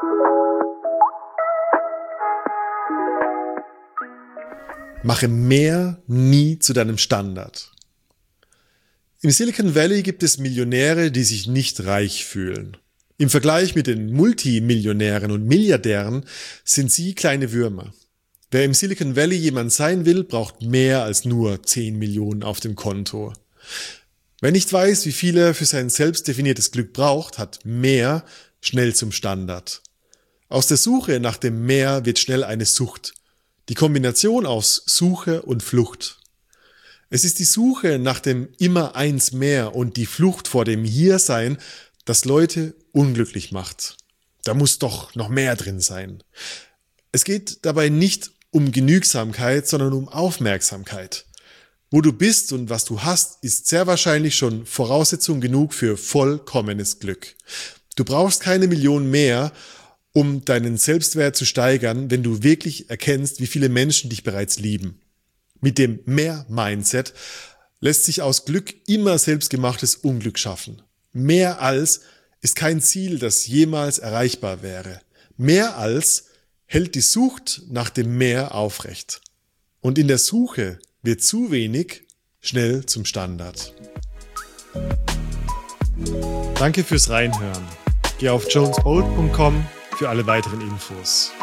Mache mehr nie zu deinem Standard. Im Silicon Valley gibt es Millionäre, die sich nicht reich fühlen. Im Vergleich mit den Multimillionären und Milliardären sind sie kleine Würmer. Wer im Silicon Valley jemand sein will, braucht mehr als nur 10 Millionen auf dem Konto. Wer nicht weiß, wie viel er für sein selbst definiertes Glück braucht, hat mehr schnell zum Standard. Aus der Suche nach dem Mehr wird schnell eine Sucht. Die Kombination aus Suche und Flucht. Es ist die Suche nach dem immer eins mehr und die Flucht vor dem Hiersein, das Leute unglücklich macht. Da muss doch noch mehr drin sein. Es geht dabei nicht um Genügsamkeit, sondern um Aufmerksamkeit. Wo du bist und was du hast, ist sehr wahrscheinlich schon Voraussetzung genug für vollkommenes Glück. Du brauchst keine Million mehr, um deinen Selbstwert zu steigern, wenn du wirklich erkennst, wie viele Menschen dich bereits lieben. Mit dem Mehr-Mindset lässt sich aus Glück immer selbstgemachtes Unglück schaffen. Mehr als ist kein Ziel, das jemals erreichbar wäre. Mehr als hält die Sucht nach dem Mehr aufrecht. Und in der Suche wird zu wenig schnell zum Standard. Danke fürs Reinhören. Geh auf jonesbold.com für alle weiteren Infos.